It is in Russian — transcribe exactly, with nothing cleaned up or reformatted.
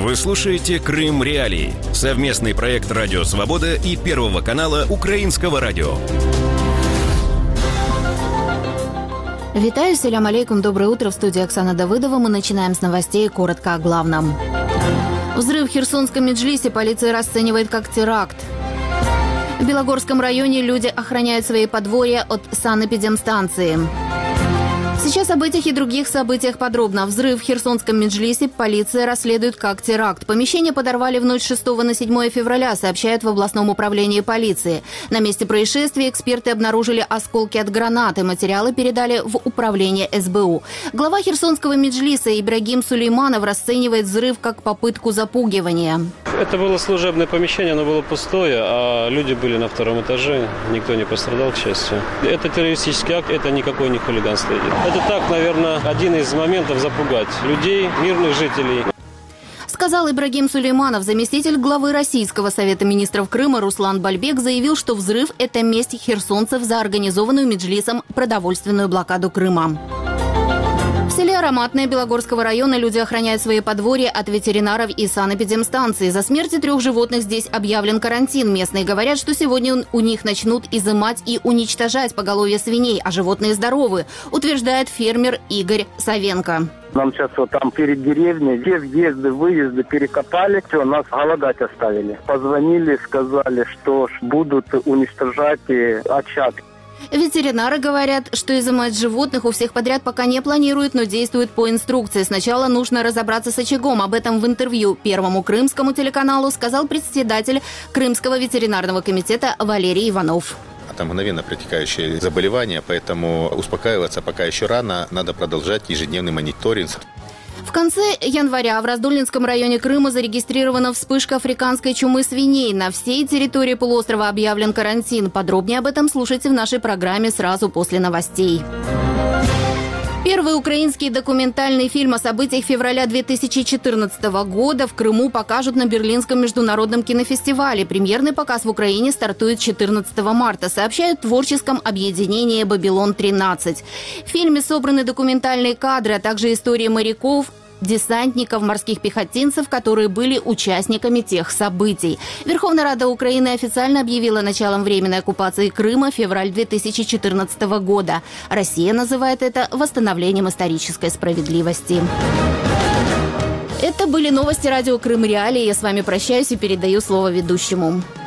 Вы слушаете «Крым Реалии» – совместный проект «Радио Свобода» и Первого канала Украинского радио. Витаю, салям алейкум, доброе утро. В студии Оксана Давыдова. Мы начинаем с новостей, коротко о главном. Взрыв в Херсонском Меджлисе полиция расценивает как теракт. В Белогорском районе люди охраняют свои подворья от санэпидемстанции. Сейчас об этих и других событиях подробно. Взрыв в Херсонском Меджлисе полиция расследует как теракт. Помещение подорвали в ночь с шестого на седьмое февраля, сообщают в областном управлении полиции. На месте происшествия эксперты обнаружили осколки от гранаты. Материалы передали в управление эс бэ у. Глава Херсонского Меджлиса Ибрагим Сулейманов расценивает взрыв как попытку запугивания. Это было служебное помещение, оно было пустое, а люди были на втором этаже. Никто не пострадал, к счастью. Это террористический акт, это никакой не хулиганство. Это так, наверное, один из моментов запугать людей, мирных жителей. Сказал Ибрагим Сулейманов. Заместитель главы Российского совета министров Крыма Руслан Бальбек заявил, что взрыв – это месть херсонцев за организованную Меджлисом продовольственную блокаду Крыма. В селе Ароматное Белогорского района люди охраняют свои подворья от ветеринаров и санэпидемстанции. За смерти трех животных здесь объявлен карантин. Местные говорят, что сегодня у них начнут изымать и уничтожать поголовье свиней, а животные здоровы, утверждает фермер Игорь Савенко. Нам сейчас вот там перед деревней все въезды, выезды перекопали, все, нас голодать оставили. Позвонили, сказали, что будут уничтожать очаг. Ветеринары говорят, что изымать животных у всех подряд пока не планируют, но действуют по инструкции. Сначала нужно разобраться с очагом. Об этом в интервью Первому крымскому телеканалу сказал председатель Крымского ветеринарного комитета Валерий Иванов. Это мгновенно протекающее заболевание, поэтому успокаиваться пока еще рано, надо продолжать ежедневный мониторинг. В конце января в Раздольнинском районе Крыма зарегистрирована вспышка африканской чумы свиней. На всей территории полуострова объявлен карантин. Подробнее об этом слушайте в нашей программе сразу после новостей. Первый украинский документальный фильм о событиях февраля две тысячи четырнадцатого года в Крыму покажут на Берлинском международном кинофестивале. Премьерный показ в Украине стартует четырнадцатого марта, сообщают в творческом объединении «Бабилон тринадцать». В фильме собраны документальные кадры, а также истории моряков, десантников, морских пехотинцев, которые были участниками тех событий. Верховная Рада Украины официально объявила началом временной оккупации Крыма февраль две тысячи четырнадцатого года. Россия называет это восстановлением исторической справедливости. Это были новости радио «Крым Реалии». Я с вами прощаюсь и передаю слово ведущему.